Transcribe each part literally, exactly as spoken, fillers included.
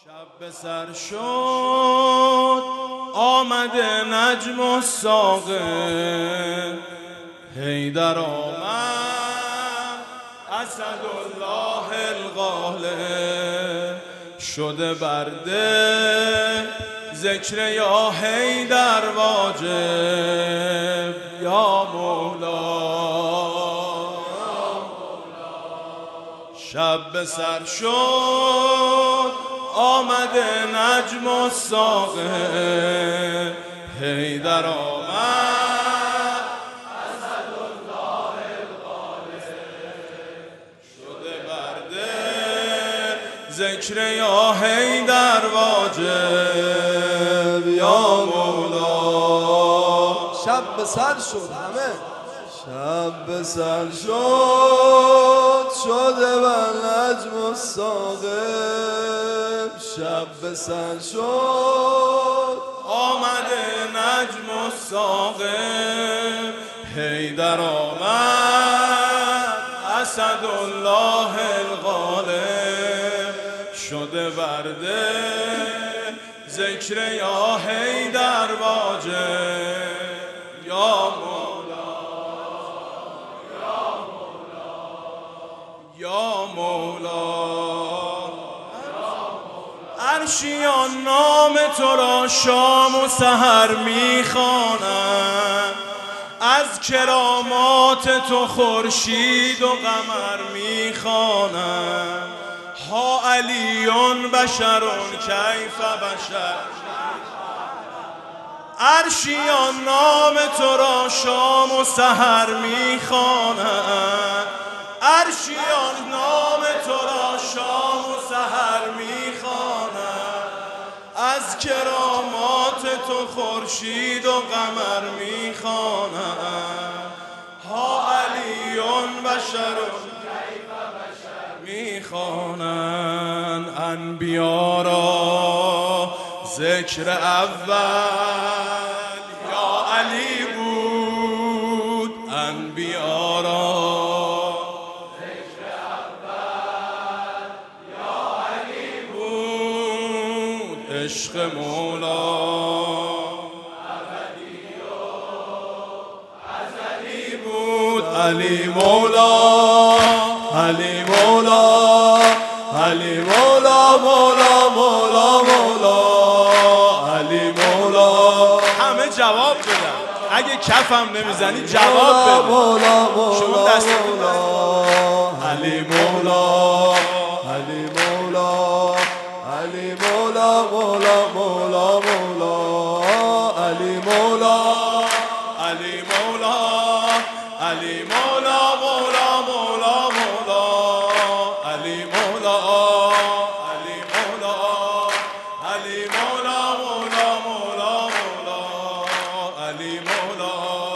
شب به سر شد آمده نجم و ساقه، حیدر آمد اسدالله الغالب، شده برده ذکر یا حیدر واجب یا مولا. شب به سر شد آمده نجم و ساقه، حیدر آمد اسدالله الغالب، شده برده ذکر یا حیدر واجب یا مولا. شب به سر شد همه شب به سر شد شده بر نجم و ساقب، شب به سر شد آمده نجم و ساقب، حیدر آمد اسدالله الغالب، شده برده ذکر یا حیدر واجب یا یا مولا. عرشیان نام تو را شام و سحر میخوانند، از کرامات تو خورشید و قمر میخوانند. ها علیون بشرون کیف بشر، عرشیان نام تو را شام و سحر میخوانند، عرشیان نام تو را شام و سحر میخوانند. از کرامات تو خورشید و قمر میخوانند. ها علیون بشرون میخوانند. انبیا را ذکر اول یا علی بود، انبیا را عشق مولا. ازلی بود علی مولا، علی مولا، علی مولا، مولا مولا مولا، علی مولا. همه جواب بدن، اگه کفم نمیزنی جواب بده. مولا مولا شما دست مولا، علی مولا، علی مولا، علی مولا مولا مولا مولا، علی مولا، علی مولا، علی مولا مولا مولا مولا، علی مولا، علی مولا، علی مولا مولا مولا مولا، علی مولا،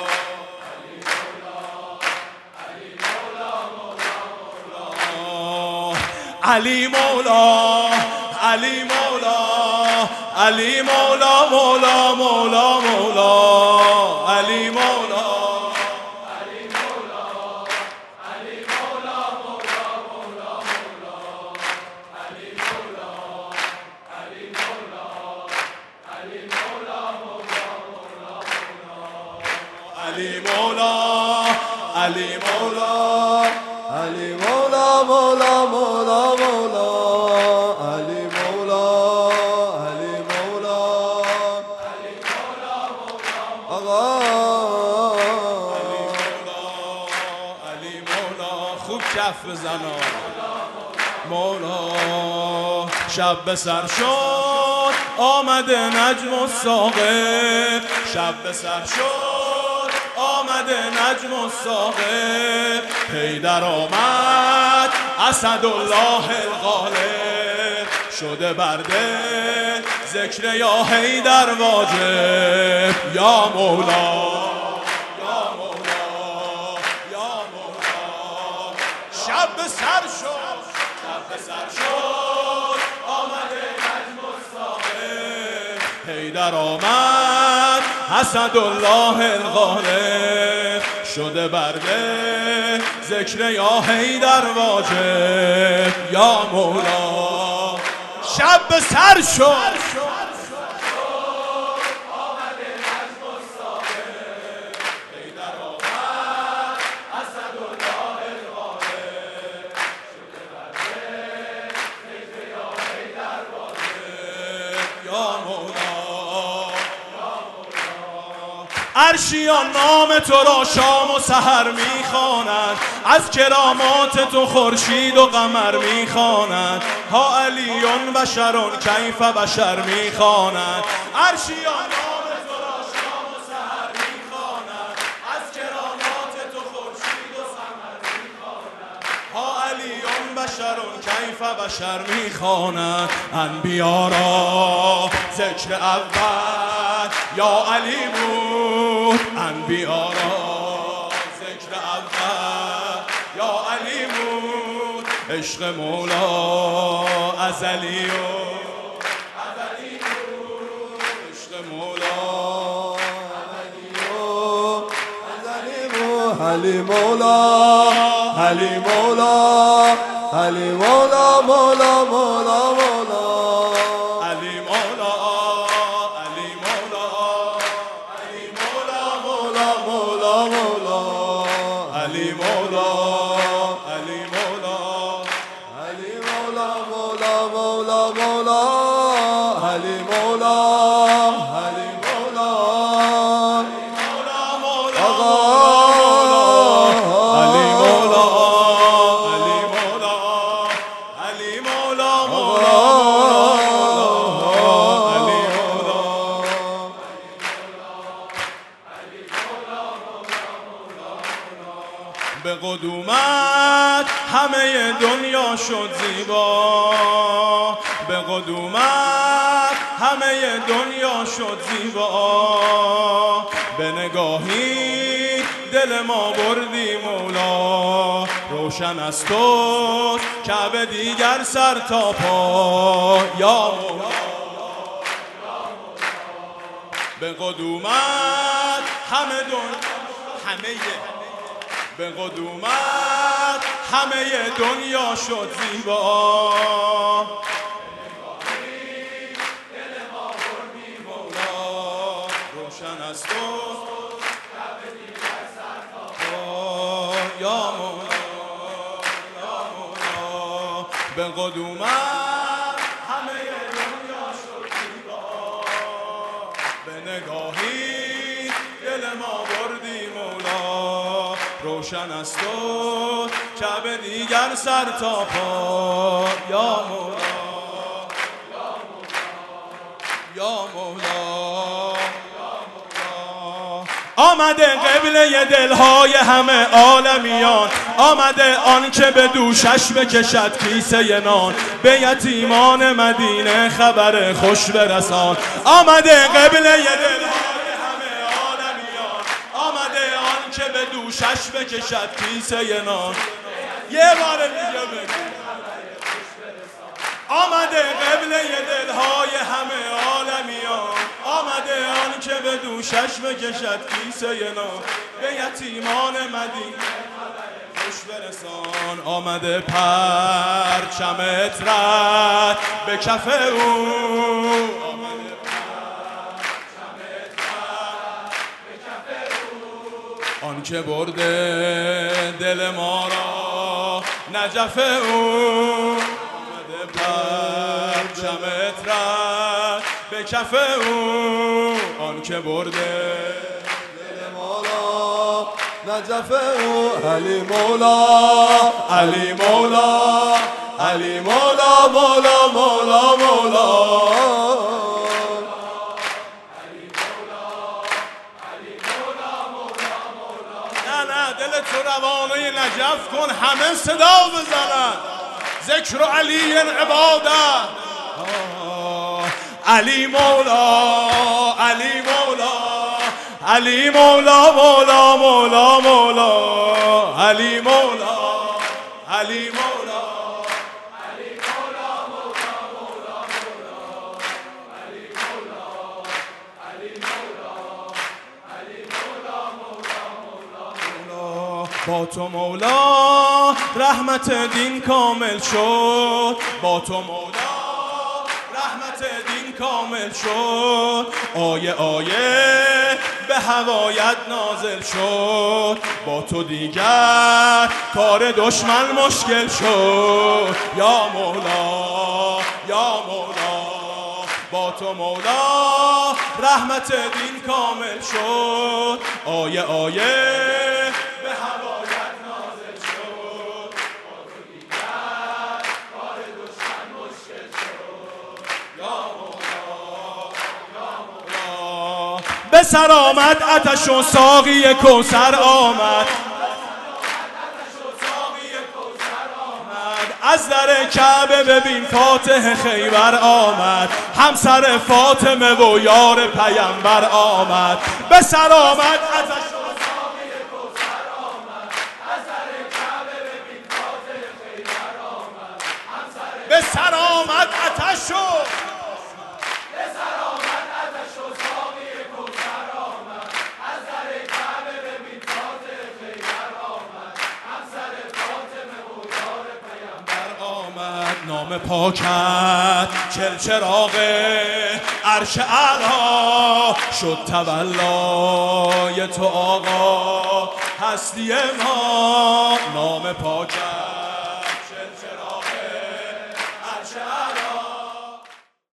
علی مولا، علی مولا، علی مولا مولا مولا مولا، علی مولا، علی مولا، علی مولا مولا مولا مولا، علی مولا، علی مولا، علی مولا مولا مولا مولا، علی مولا، علی مولا، علی مولا مولا مولا مولا، علی مولا، علی مولا، علی مولا مولا آقا علی مولا، علی مولا. خوب کف بزنا مولا. شب به سر شد آمده نجم و ساقه، شب به سر شد آمده نجم و ساقه، حیدر آمد اسدالله الغالب، شده برده ذکر یا حیدر واجب یا مولا، یا مولا، یا مولا. شب به سر شد، شب به سر شد آمده نجم و ساقه، حیدر آمد اسدالله الغالب، شده برده ذکر یا حیدر واجب یا مولا. شب به سر شد عرشیان نام تو را شام و سحر میخواند، از کرامات تو خورشید و قمر میخواند. ها علیون بشرون کیف بشر میخواند. عرشیان نام تو را شام و سحر میخواند، از کرامات تو خورشید و قمر میخواند. ها علیون بشرون کیف بشر میخواند. انبیا را ذکر اول یا علی بود، انبیا را ذکر اول یا علی بود. عشق مولا ازلی و ابدی بود، عشق مولا ازلی و ابدی بود. علی مولا علی مولا علی مولا مولا مولا مولا علی مولا علی مولا علی مولا مولا مولا مولا علی مولا علی مولا علی مولا مولا مولا مولا علی مولا علی مولا علی مولا علی مولا علی مولا مولا علی مولا. به قدومت همه دنیا شد زیبا، به قدومت همه دنیا شد زیبا. به نگاهی دل ما بردی مولا، روشن از تو کعبه دیگر سر تا پا یا مولا. به قدومت همه دنیا همه به قدومت همه دنیا شد زیبا. دل ما بردی مولا، روشن از تو یا مولا یا مولا. به قدومت همه دنیا شد زیبا، به نگاهی دل ما بردی مولا، روشن از تو کعبه دیگر سر تا پا یا مولا یا مولا. آمده قبله دلهای همه عالمیان، آمده آن که به دوشش بکشد کیسه نان، به یتیمان مدینه خبر خوش برسان. آمده قبله دلهای همه عالمیان، آمده آن که به دوشش بکشد کیسه نان. یه بار دیگه بگو. آمده قبله دلهای همه عالمیان، آمده آن که به دوشش بکشد کیسه نان، به یتیمان مدینه خوش برسان. آمده پرچم عطرت به کف او، آمده پرچم عطرت به کف او، آن که برده دل ما را نجف او. پرچم عطرت به کف او، آن که برده دل مولا نجف او. علی مولا علی مولا علی مولا مولا مولا مولا. نه نه دل تو روانه نجف کن، همه صدا بزنن. ذکر علی عباده علی مولا علی مولا علی مولا مولا مولا مولا علی مولا علی مولا علی مولا مولا مولا علی مولا علی مولا علی مولا مولا مولا. با تو مولا رحمت دین کامل شد، با تو مولا دین کامل شد. آیه آیه به هوایت نازل شد. با تو دیگر کار دشمن مشکل شد. یا مولا یا مولا با تو مولا رحمت دین کامل شد. آیه آیه به هوایت نازل شد. با تو دیگر کار دشمن مشکل شد. یا مولا یا مولا به سر آمد آتش و ساقی کوثر آمد. از در کعبه ببین فاتح خیبر آمد. همسر فاطمه و یار پیامبر آمد. به سر آمد آتش و ساقی کوثر آمد. از در کعبه ببین فاتح خیبر آمد. همسر به سر آمد آتش و به سر آمد آتش و ساقی کوثر آمد. از در کعبه ببین فاتح خیبر آمد. همسر فاطمه و یار آمد. نام پاکت چلچراغ عرش اعلی شد تولای تو آقا هستی ما. نام پاکت